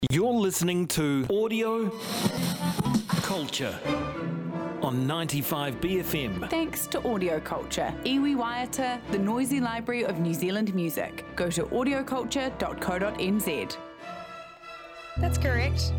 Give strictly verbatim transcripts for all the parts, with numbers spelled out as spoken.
You're listening to Audio Culture on ninety-five B F M. Thanks to Audio Culture, iwi waiata, the noisy library of New Zealand music. Go to audio culture dot co dot n z. That's correct.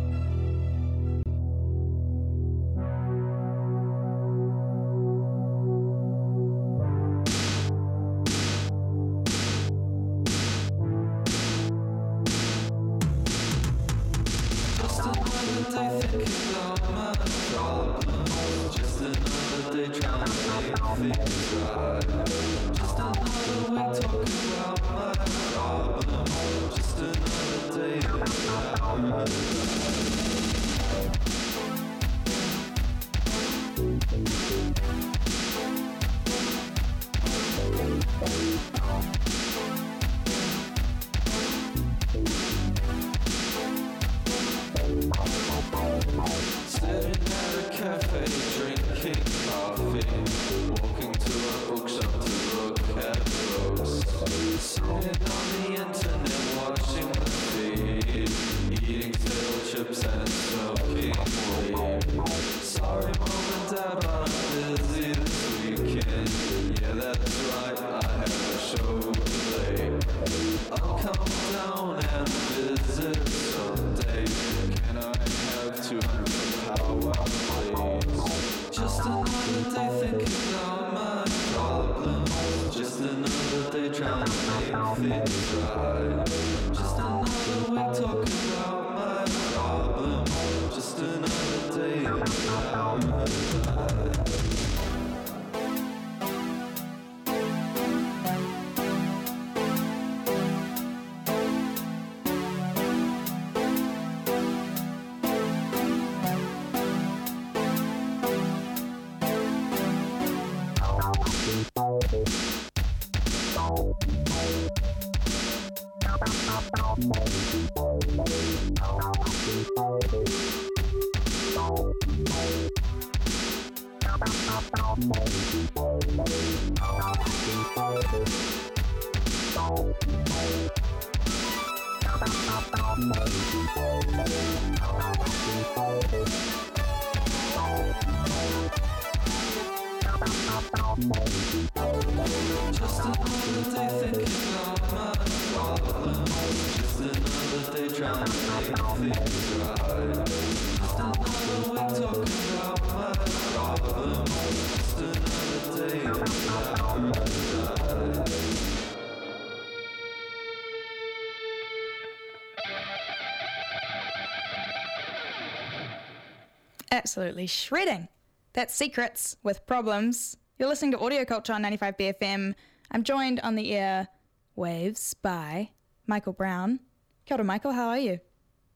Absolutely shredding. That's Secrets with Problems. You're listening to Audio Culture on ninety-five B F M. I'm joined on the air waves by Michael Brown. Kia ora, Michael, how are you?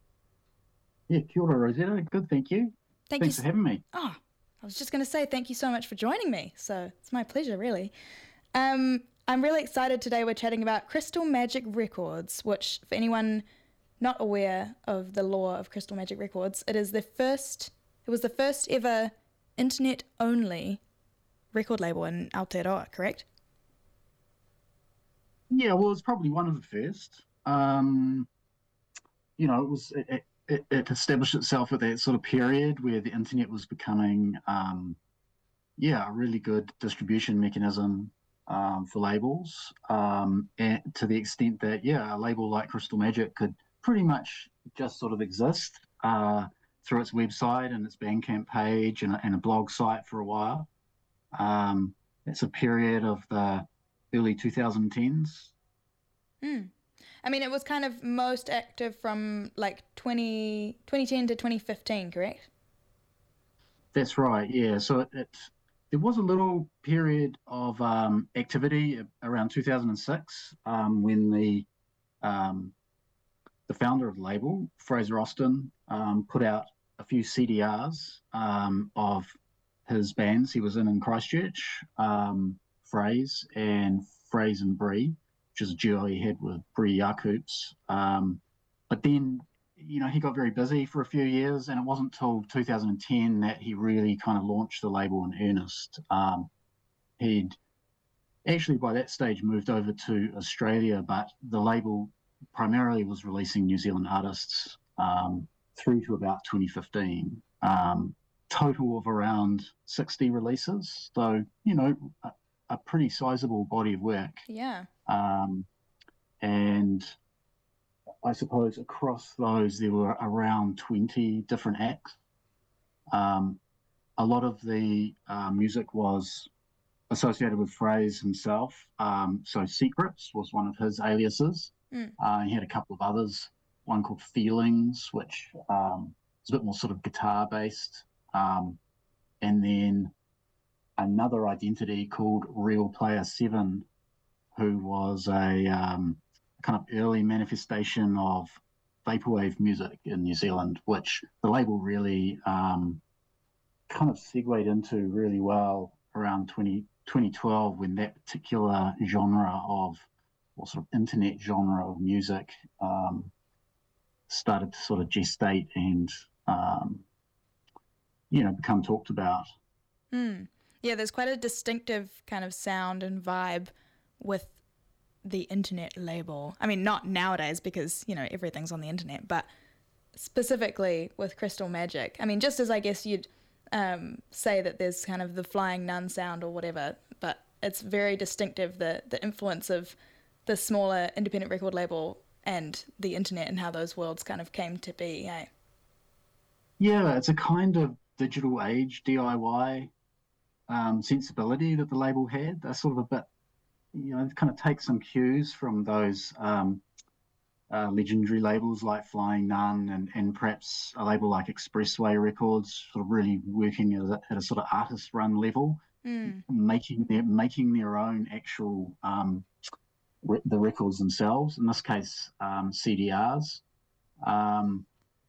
Yeah, kia ora, Rosetta. Good, thank you. Thank Thanks you. for having me. Oh, I was just going to say thank you so much for joining me. So it's my pleasure, really. Um, I'm really excited today. We're chatting about Crystal Magic Records, which, for anyone not aware of the lore of Crystal Magic Records, it is the first... It was the first ever internet-only record label in Aotearoa, correct? Yeah, well, it's probably one of the first. Um, you know, it was it, it, it established itself at that sort of period where the internet was becoming, um, yeah, a really good distribution mechanism um, for labels, um, and to the extent that, yeah, a label like Crystal Magic could pretty much just sort of exist. Uh, through its website and its Bandcamp page and a, and a blog site for a while. Um, it's a period of the early twenty tens. Mm. I mean, it was kind of most active from like twenty, twenty ten to twenty fifteen, correct? That's right, yeah. So it, it there was a little period of um, activity around two thousand six um, when the um, the founder of the label, Fraser Austin, um, put out a few C D Rs um, of his bands he was in in Christchurch, um, Phrase and Phrase and Bree, which is a duo he had with Bree Jacobs. Um, but then, you know, he got very busy for a few years, and it wasn't until two thousand ten that he really kind of launched the label in earnest. Um, he'd actually by that stage moved over to Australia, but the label primarily was releasing New Zealand artists um, through to about twenty fifteen. Um, total of around sixty releases. So, you know, a, a pretty sizable body of work. Yeah. Um, and I suppose across those, there were around twenty different acts. Um, a lot of the uh, music was associated with Fraser himself. Um, so Secrets was one of his aliases. Mm. Uh, he had a couple of others, one called Feelings, which um, is a bit more sort of guitar based. Um, and then another identity called Real Player seven, who was a um, kind of early manifestation of vaporwave music in New Zealand, which the label really um, kind of segued into really well around twenty, twenty twelve, when that particular genre of, or sort of internet genre of music um, started to sort of gestate and, um, you know, become talked about. Mm. Yeah, there's quite a distinctive kind of sound and vibe with the internet label. I mean, not nowadays because, you know, everything's on the internet, but specifically with Crystal Magic. I mean, just as I guess you'd um, say that there's kind of the Flying Nun sound or whatever, but it's very distinctive, the, the influence of the smaller independent record label and the internet and how those worlds kind of came to be, eh? Yeah, it's a kind of digital age D I Y um, sensibility that the label had. They're sort of a bit, you know, kind of take some cues from those um, uh, legendary labels like Flying Nun and, and perhaps a label like Expressway Records, sort of really working at a, at a sort of artist-run level, Mm. making their making their own actual um, re- the records themselves. In this case, um, C D Rs. Um,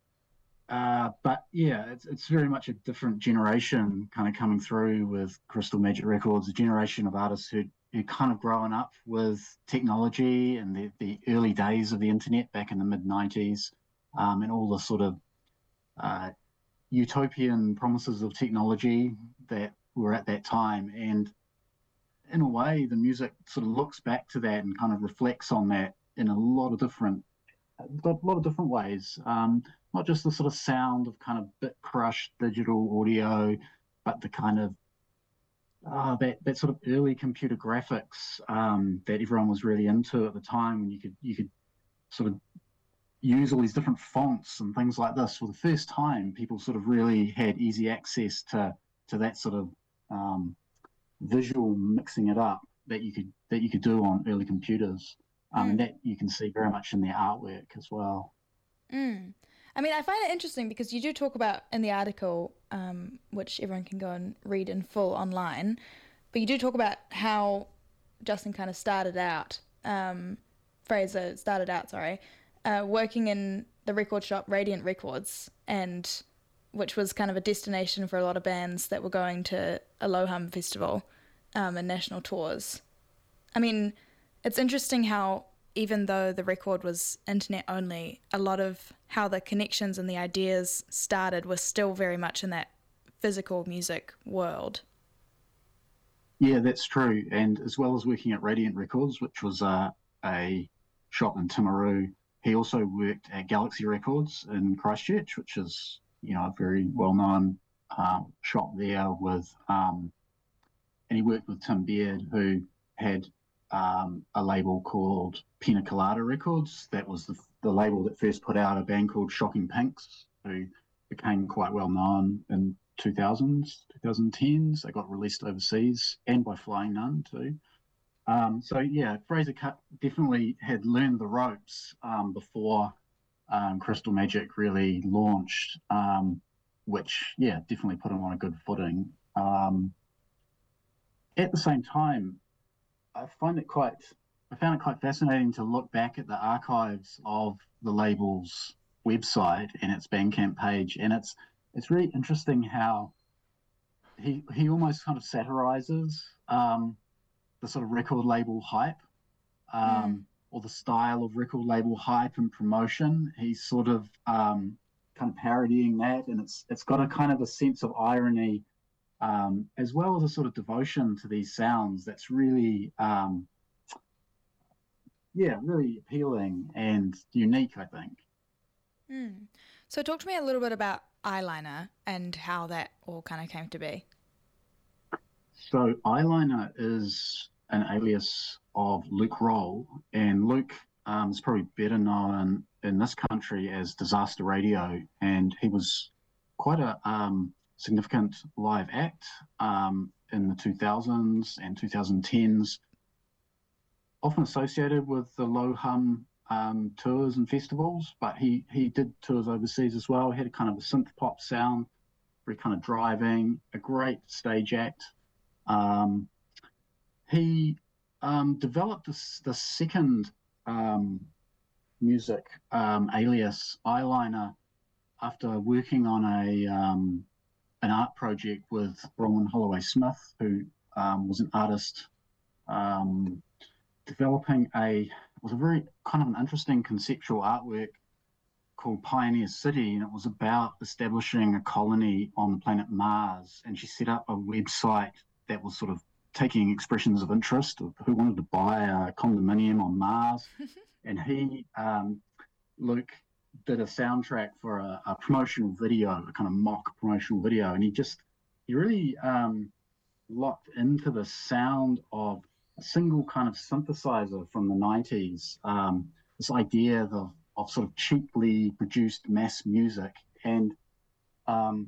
uh, but yeah, it's it's very much a different generation kind of coming through with Crystal Magic Records, a generation of artists who who kind of grown up with technology and the, the early days of the internet back in the mid nineties, um, and all the sort of uh, utopian promises of technology that were at that time. And in a way, the music sort of looks back to that and kind of reflects on that in a lot of different, a lot of different ways. Um, not just the sort of sound of kind of bit crushed digital audio, but the kind of uh, that that sort of early computer graphics um, that everyone was really into at the time, when you could you could sort of use all these different fonts and things like this. For the first time, people sort of really had easy access to to that sort of um, visual mixing it up that you could that you could do on early computers, um, mm. and that you can see very much in their artwork as well. Mm. I mean, I find it interesting because you do talk about in the article, um, which everyone can go and read in full online, but you do talk about how Justin kind of started out, um, Fraser started out, sorry, uh, working in the record shop Radiant Records, and which was kind of a destination for a lot of bands that were going to Alohum Festival um, and national tours. I mean, it's interesting how even though the record was internet only, a lot of how the connections and the ideas started was still very much in that physical music world. Yeah, that's true. And as well as working at Radiant Records, which was uh, a shop in Timaru, he also worked at Galaxy Records in Christchurch, which is, you know, a very well-known um, shop there with, um, and he worked with Tim Beard, who had um, a label called Pina Colada Records. That was the, the label that first put out a band called Shocking Pinks, who became quite well-known in two thousands, twenty tens. They got released overseas and by Flying Nun too. Um, so yeah, Fraser definitely had learned the ropes um, before um, Crystal Magic really launched, um, which yeah, definitely put him on a good footing. Um, at the same time, I find it quite, I found it quite fascinating to look back at the archives of the label's website and its Bandcamp page, and it's it's really interesting how he he almost kind of satirizes um, the sort of record label hype, um, mm. or the style of record label hype and promotion. He's sort of um, kind of parodying that, and it's it's got a kind of a sense of irony, um, as well as a sort of devotion to these sounds that's really um, yeah, really appealing and unique, I think. Mm. So talk to me a little bit about Eyeliner and how that all kind of came to be. So Eyeliner is an alias of Luke Roll, and Luke um, is probably better known in this country as Disaster Radio, and he was quite a um, significant live act um, in the two thousands and twenty tens, often associated with the low hum um, tours and festivals, but he, he did tours overseas as well. He had a kind of a synth pop sound, very kind of driving, a great stage act. Um, he um, developed this, the second um, music um, alias, Eyeliner, after working on a um, an art project with Bronwyn Holloway Smith, who um, was an artist um, developing a was a very kind of an interesting conceptual artwork called Pioneer City, and it was about establishing a colony on the planet Mars. And she set up a website that was sort of taking expressions of interest of who wanted to buy a condominium on Mars. And he, um, Luke, did a soundtrack for a, a promotional video, a kind of mock promotional video, and he just he really um, locked into the sound of a single kind of synthesizer from the nineties, um, this idea of, of sort of cheaply produced mass music, and um,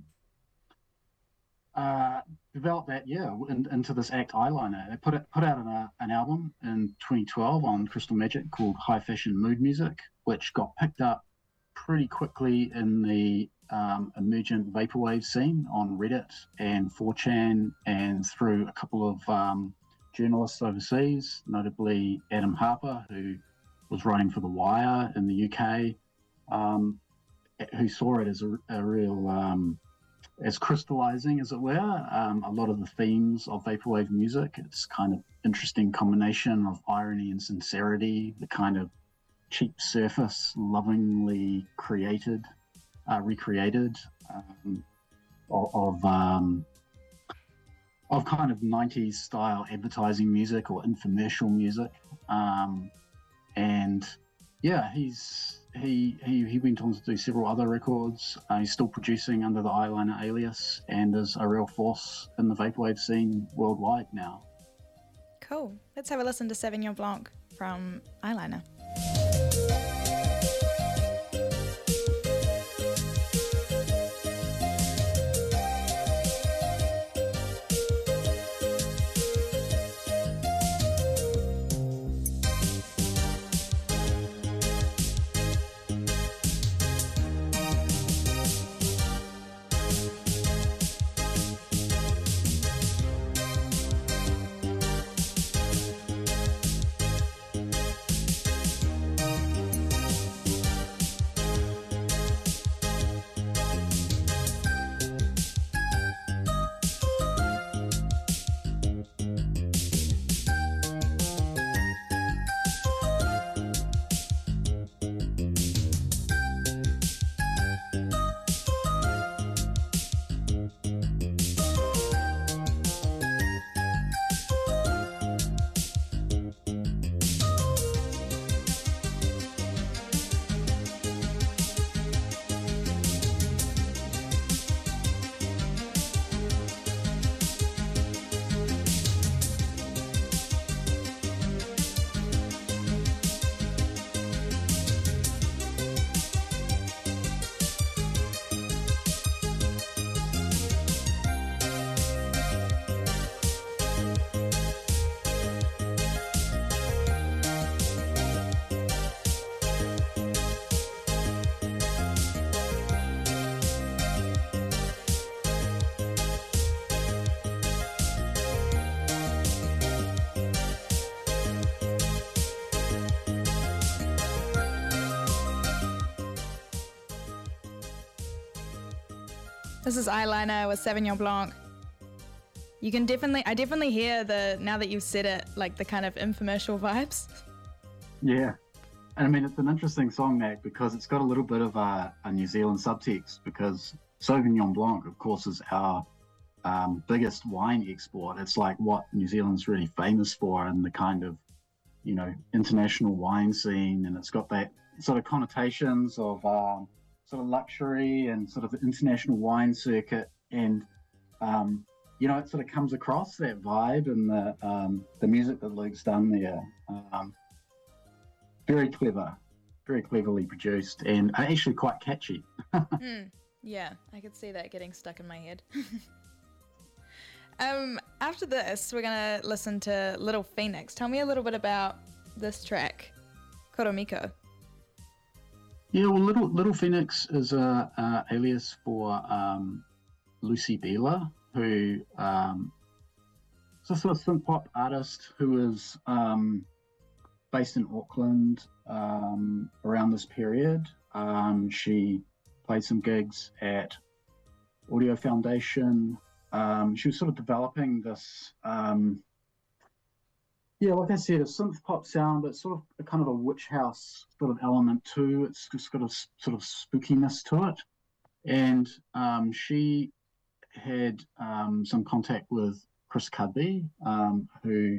uh, developed that, yeah, in, into this act Eyeliner. They put it, put out an, uh, an album in twenty twelve on Crystal Magic called High Fashion Mood Music, which got picked up pretty quickly in the um, emergent vaporwave scene on Reddit and four chan, and through a couple of um, journalists overseas, notably Adam Harper, who was writing for The Wire in the U K, um, who saw it as a, a real, um, as crystallizing, as it were, um, a lot of the themes of vaporwave music. It's kind of interesting combination of irony and sincerity, the kind of cheap surface, lovingly created, uh, recreated, um, of, of um, of kind of nineties style advertising music or infomercial music, um, and yeah, he's he, he he went on to do several other records. Uh, he's still producing under the Eyeliner alias and is a real force in the vaporwave scene worldwide now. Cool. Let's have a listen to Sauvignon Blanc from Eyeliner. This is Eyeliner with Sauvignon Blanc. You can definitely, I definitely hear the, now that you've said it, like the kind of infomercial vibes. Yeah. And I mean, it's an interesting song, Mac, because it's got a little bit of a, a New Zealand subtext, because Sauvignon Blanc, of course, is our um, biggest wine export. It's like what New Zealand's really famous for, and the kind of you know, international wine scene, and it's got that sort of connotations of um, sort of luxury and sort of the international wine circuit, and um, you know, it sort of comes across that vibe and the um, the music that Luke's done there. Um, very clever, very cleverly produced, and actually quite catchy. mm, yeah, I could see that getting stuck in my head. um, after this, we're gonna listen to Little Phoenix. Tell me a little bit about this track, Koromiko. Yeah, well, Little Little Phoenix is a, a alias for um, Lucy Beeler, who um, is a sort of synth pop artist who is um, based in Auckland um, around this period. Um, she played some gigs at Audio Foundation. Um, she was sort of developing this, um, yeah, like I said, a synth pop sound, but sort of a kind of a witch house sort of element too. It's just got a sort of spookiness to it. And um, she had um, some contact with Chris Cudby, um, who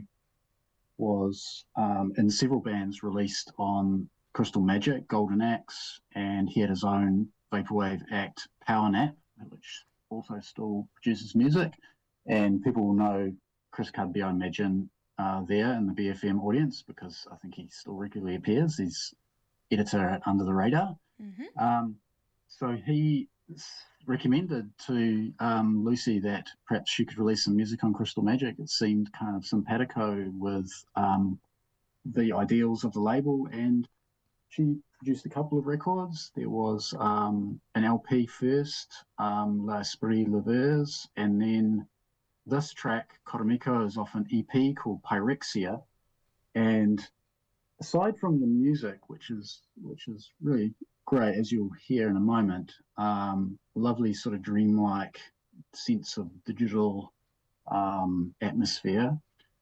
was um, in several bands released on Crystal Magic, Golden Axe, and he had his own vaporwave act, Power Nap, which also still produces music. And people will know Chris Cudby, I imagine, uh, there in the B F M audience, because I think he still regularly appears. He's editor at Under the Radar. Mm-hmm. Um, so he recommended to um, Lucy that perhaps she could release some music on Crystal Magic. It seemed kind of simpatico with um, the ideals of the label, and she produced a couple of records. There was um, an L P first, um, L'Esprit Leveuse, and then this track, Koromiko, is off an E P called Pyrexia. And aside from the music, which is which is really great, as you'll hear in a moment, um, lovely sort of dreamlike sense of digital um, atmosphere.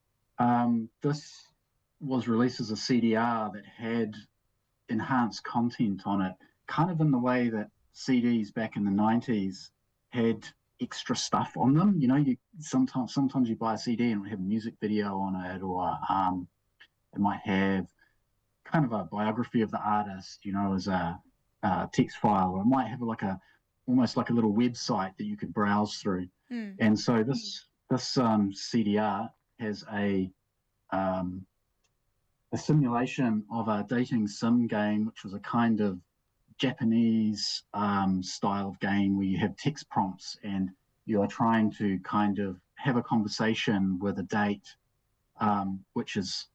Um, this was released as a C D R that had enhanced content on it, kind of in the way that C Ds back in the nineties had extra stuff on them. You know, you sometimes sometimes you buy a C D and it would have a music video on it, or um, it might have kind of a biography of the artist, you know, as a, a text file, or it might have like a almost like a little website that you could browse through. Mm. And so this this um, C D R has a um, a simulation of a dating sim game, which was a kind of Japanese um, style of game where you have text prompts and you are trying to kind of have a conversation with a date, um, which is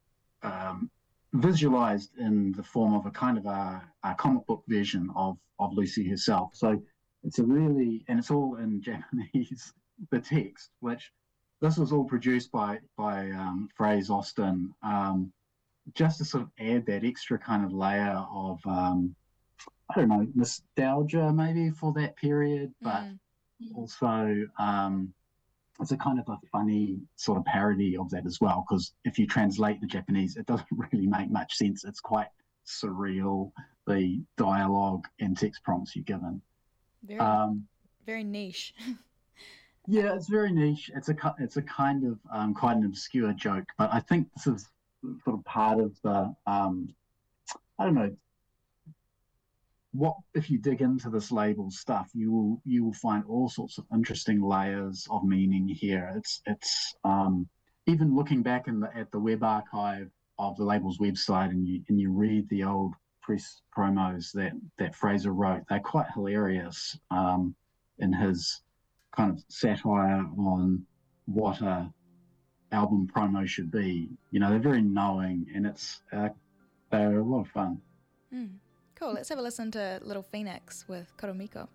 um, visualized in the form of a kind of a, a comic book version of, of Lucy herself. So it's a really, and it's all in Japanese, the text, which this was all produced by, by um, Fraser Austin, um, just to sort of add that extra kind of layer of, um, I don't know, nostalgia maybe for that period, but mm. also um, it's a kind of a funny sort of parody of that as well, because if you translate the Japanese, it doesn't really make much sense. It's quite surreal, the dialogue and text prompts you're given. Very, um, very niche. Yeah, it's very niche. It's a it's a kind of um, quite an obscure joke, but I think this is sort of part of the um, I don't know. What if you dig into this label stuff, you will you will find all sorts of interesting layers of meaning here. It's it's um, even looking back in the, at the web archive of the label's website, and you and you read the old press promos that that Fraser wrote. They're quite hilarious um, in his kind of satire on what a album promo should be. You know, they're very knowing, and it's uh, they're a lot of fun. Mm. Cool, let's have a listen to Little Phoenix with Koromiko.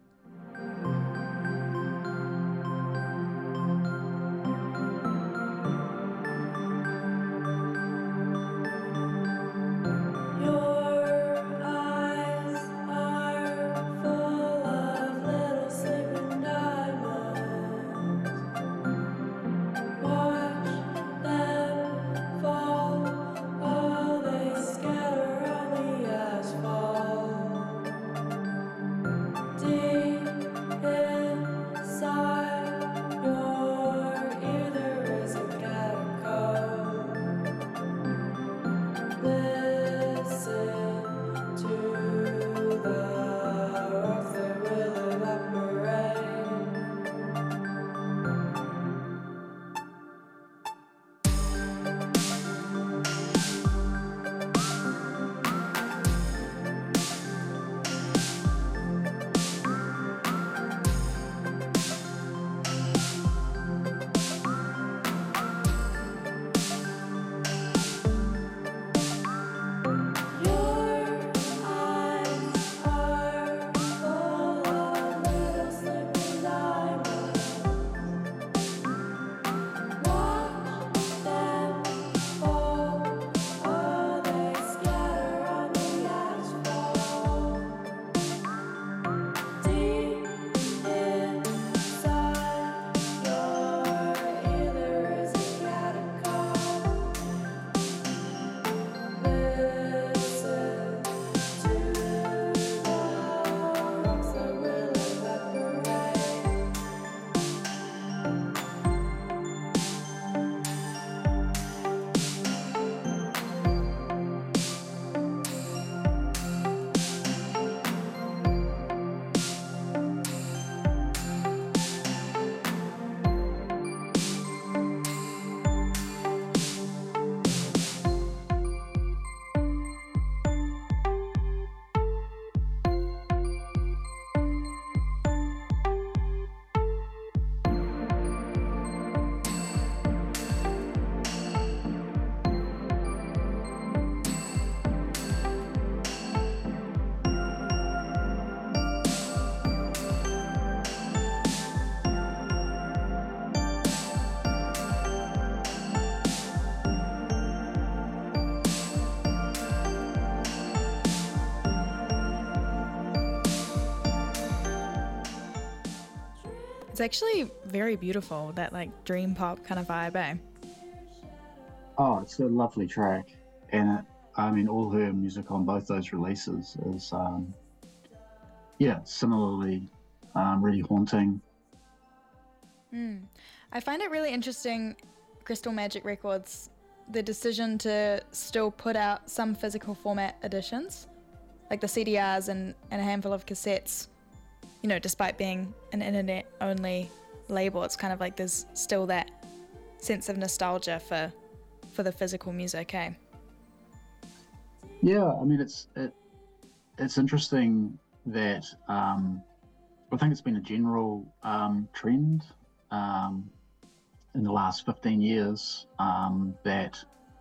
Dear It's actually very beautiful, that like dream pop kind of vibe, eh? Oh, it's a lovely track, and it, I mean, all her music on both those releases is, um, yeah, similarly um, really haunting. Mm. I find it really interesting, Crystal Magic Records, the decision to still put out some physical format editions, like the C D Rs and, and a handful of cassettes. You know, despite being an internet-only label, it's kind of like there's still that sense of nostalgia for for the physical music, eh? Yeah, I mean, it's it, it's interesting that um, I think it's been a general um, trend um, in the last fifteen years um, that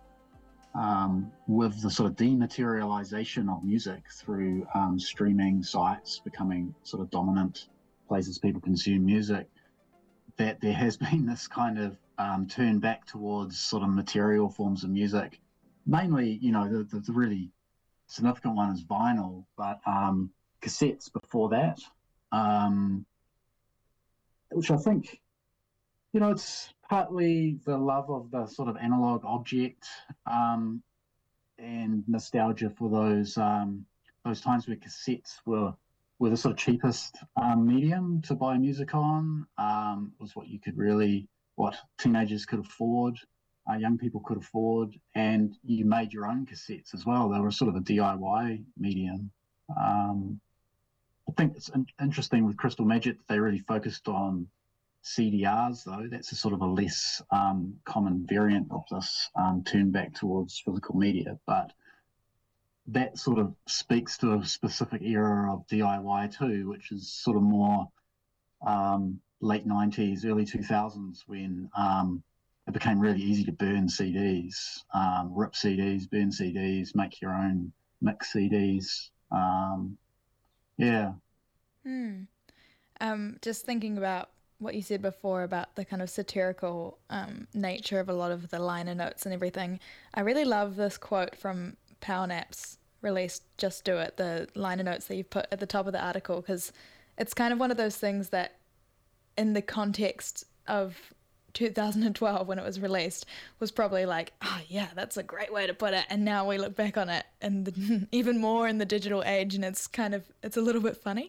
um, with the sort of dematerialization of music through um, streaming sites becoming sort of dominant places people consume music, that there has been this kind of um, turn back towards sort of material forms of music. Mainly, you know, the, the, the really significant one is vinyl, but um, cassettes before that, um, which I think, you know, it's partly the love of the sort of analog object um, and nostalgia for those um, those times where cassettes were were the sort of cheapest um, medium to buy music on. Um, was what you could really, what teenagers could afford, uh, young people could afford, and you made your own cassettes as well. They were sort of a D I Y medium. Um, I think it's in- interesting with Crystal Magic that they really focused on C D Rs, though. That's a sort of a less um, common variant of this um, turn back towards physical media, but that sort of speaks to a specific era of D I Y too, which is sort of more um, late nineties, early two thousands, when um, it became really easy to burn C Ds, um, rip C Ds, burn C Ds, make your own mix C Ds. Um, yeah. Hmm. Um, just thinking about what you said before about the kind of satirical um, nature of a lot of the liner notes and everything, I really love this quote from Powernap's released Just Do It, the liner notes that you've put at the top of the article, because it's kind of one of those things that in the context of two thousand twelve when it was released was probably like, oh yeah, that's a great way to put it, and now we look back on it and the, even more in the digital age, and it's kind of, it's a little bit funny.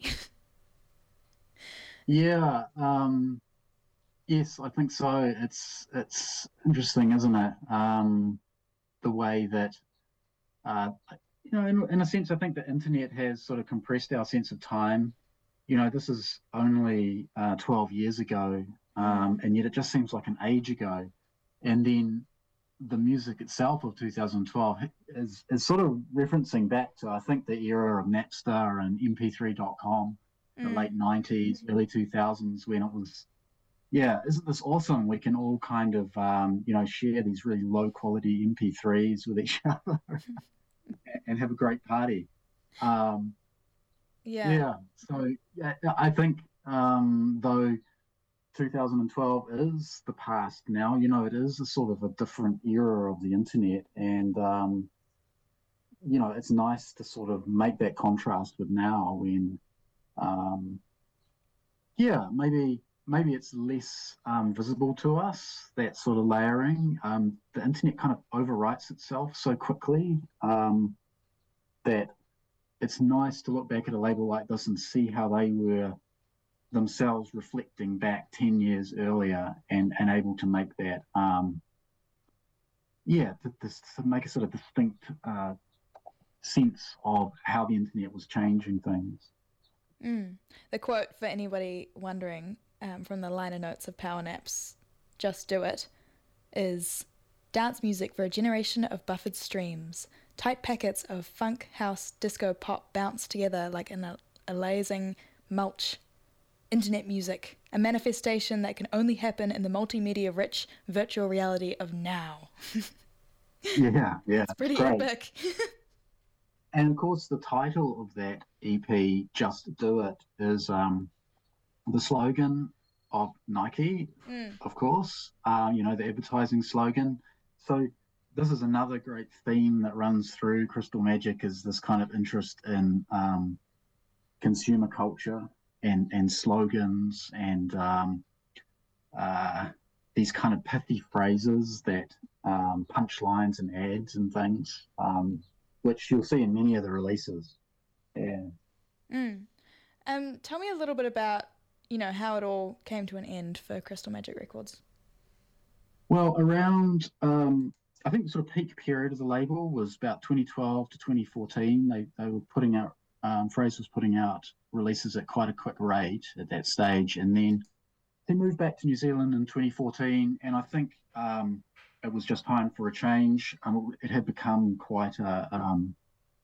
Yeah, um, yes, I think so. It's it's interesting, isn't it? Um, the way that, uh, you know, in, in a sense, I think the internet has sort of compressed our sense of time. You know, this is only uh, twelve years ago, um, and yet it just seems like an age ago. And then the music itself of two thousand twelve is, is sort of referencing back to, I think, the era of Napster and M P three dot com, the Mm. late nineties, early two thousands, when it was, yeah, isn't this awesome? We can all kind of, um, you know, share these really low quality M P threes with each other and have a great party. Um, Yeah. yeah, so yeah, I think um, though two thousand twelve is the past now, you know, it is a sort of a different era of the internet, and um, you know, it's nice to sort of make that contrast with now when, um, yeah, maybe maybe it's less um, visible to us, that sort of layering. Um, the internet kind of overwrites itself so quickly um, that it's nice to look back at a label like this and see how they were themselves reflecting back ten years earlier and, and able to make that, um, yeah, to, to, to make a sort of distinct uh, sense of how the internet was changing things. Mm. The quote, for anybody wondering, um, from the liner notes of Powernap's Just Do It, is dance music for a generation of buffered streams. Tight packets of funk, house, disco, pop bounce together like an alazing mulch. Internet music, a manifestation that can only happen in the multimedia-rich virtual reality of now. Yeah, yeah. It's pretty great. epic. And of course, the title of that E P, Just Do It, is um, the slogan of Nike, Mm. of course, uh, you know, the advertising slogan. So this is another great theme that runs through Crystal Magic, is this kind of interest in um, consumer culture and and slogans and um, uh, these kind of pithy phrases that um, punchlines and ads and things, um, which you'll see in many of the releases. Yeah. Mm. Um, tell me a little bit about, you know, how it all came to an end for Crystal Magic Records. Well, around, um, I think the sort of peak period of the label was about twenty twelve to twenty fourteen. They they were putting out, um, Phrase was putting out releases at quite a quick rate at that stage. And then they moved back to New Zealand in twenty fourteen. And I think um, it was just time for a change. Um, it had become quite a, um,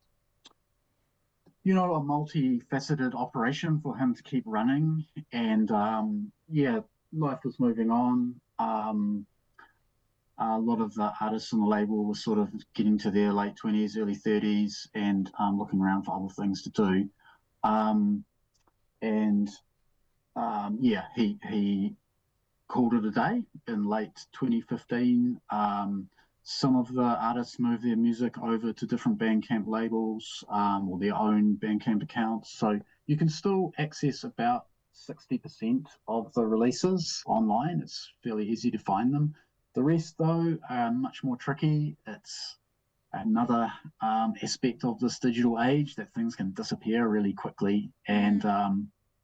you know, a multifaceted operation for him to keep running. And um, yeah, life was moving on. Um, a lot of the artists on the label were sort of getting to their late twenties, early thirties, and um, looking around for other things to do. Um, and um, yeah, he he called it a day in late twenty fifteen. Um, some of the artists moved their music over to different Bandcamp labels um, or their own Bandcamp accounts. So you can still access about sixty percent of the releases online. It's fairly easy to find them. The rest, though, are much more tricky. It's another um, aspect of this digital age that things can disappear really quickly. And um,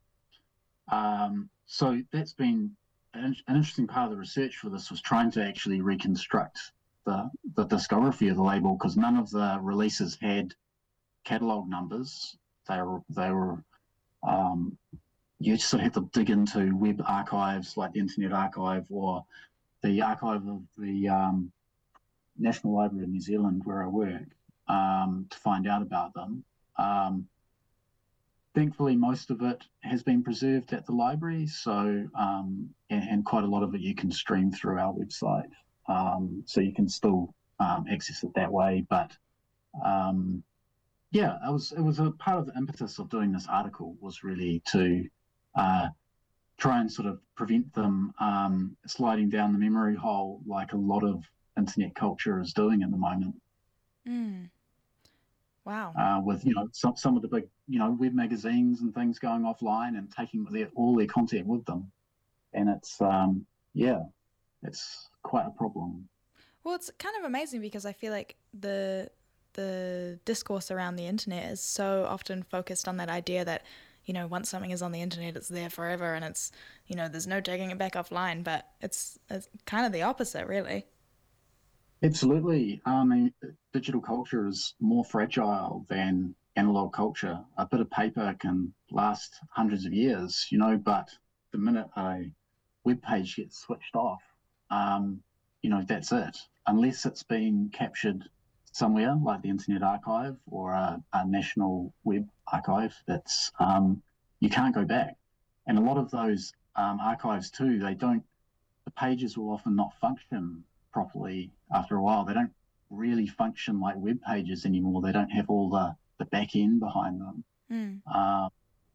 um, so that's been an, an interesting part of the research for this, was trying to actually reconstruct the, the discography of the label, because none of the releases had catalogue numbers. They were, they were um, you sort of have to dig into web archives like the Internet Archive or the archive of the um, National Library of New Zealand, where I work, um, to find out about them. Um, thankfully, most of it has been preserved at the library, so um, and, and quite a lot of it you can stream through our website, um, so you can still um, access it that way. But um, yeah, it was it was a part of the impetus of doing this article was really to uh, try and sort of prevent them um, sliding down the memory hole like a lot of internet culture is doing at the moment. Mm. Wow. Uh, with, you know, some, some of the big, you know, web magazines and things going offline and taking their, all their content with them. And it's, um, yeah, it's quite a problem. Well, it's kind of amazing because I feel like the the discourse around the internet is so often focused on that idea that, you know, once something is on the internet, it's there forever, and it's, you know, there's no taking it back offline. But it's, it's kind of the opposite, really. Absolutely. I mean, digital culture is more fragile than analog culture. A bit of paper can last hundreds of years, you know, but the minute a web page gets switched off, um, you know, that's it. Unless it's been captured somewhere like the Internet Archive or a, a national web archive, that's um, you can't go back. And a lot of those um, archives too, they don't, the pages will often not function properly after a while. They don't really function like web pages anymore. They don't have all the, the back end behind them. Mm. Uh,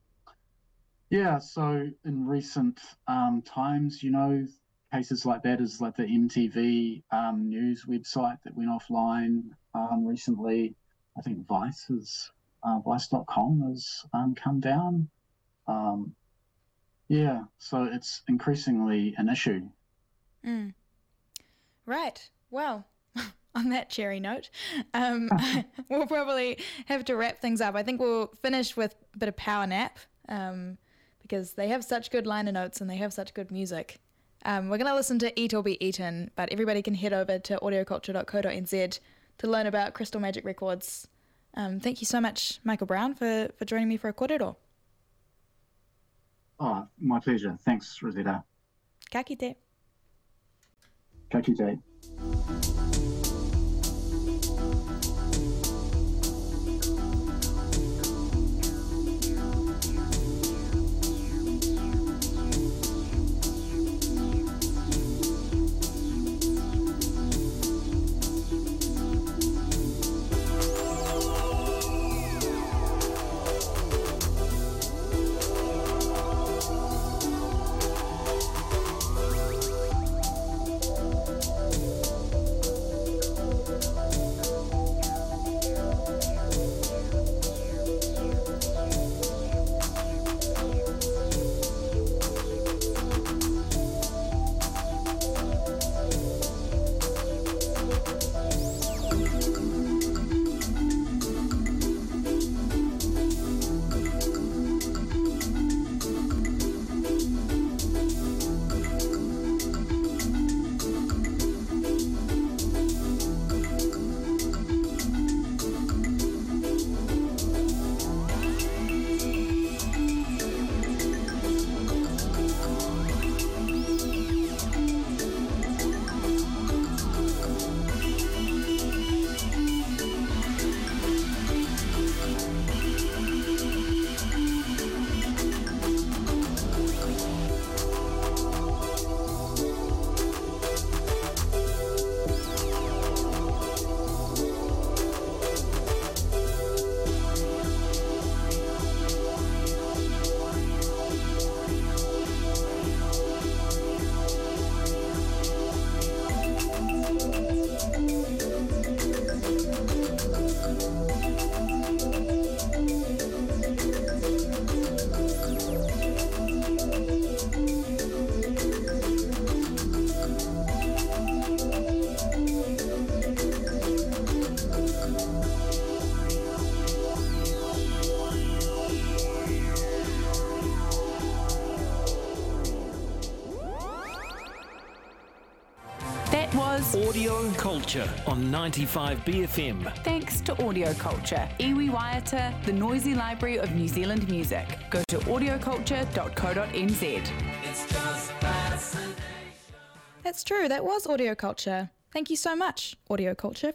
yeah, so in recent um, times, you know, cases like that is like the M T V um, news website that went offline um, recently. I think Vice has, uh, Vice dot com has um, come down. Um, yeah, so it's increasingly an issue. Mm. Right. Well, on that cheery note, um, we'll probably have to wrap things up. I think we'll finish with a bit of Power Nap um, because they have such good liner notes and they have such good music. Um, we're going to listen to Eat or Be Eaten, but everybody can head over to audioculture dot co dot n z to learn about Crystal Magic Records. Um, thank you so much, Michael Brown, for, for joining me for a kōrero. Oh, my pleasure. Thanks, Rosetta. Ka kite. Ka kite. Audio Culture on ninety-five B F M. Thanks to Audio Culture, iwi waiata, the noisy library of New Zealand music. Go to audio culture dot co dot n z. That's true, that was Audio Culture. Thank you so much, Audio Culture,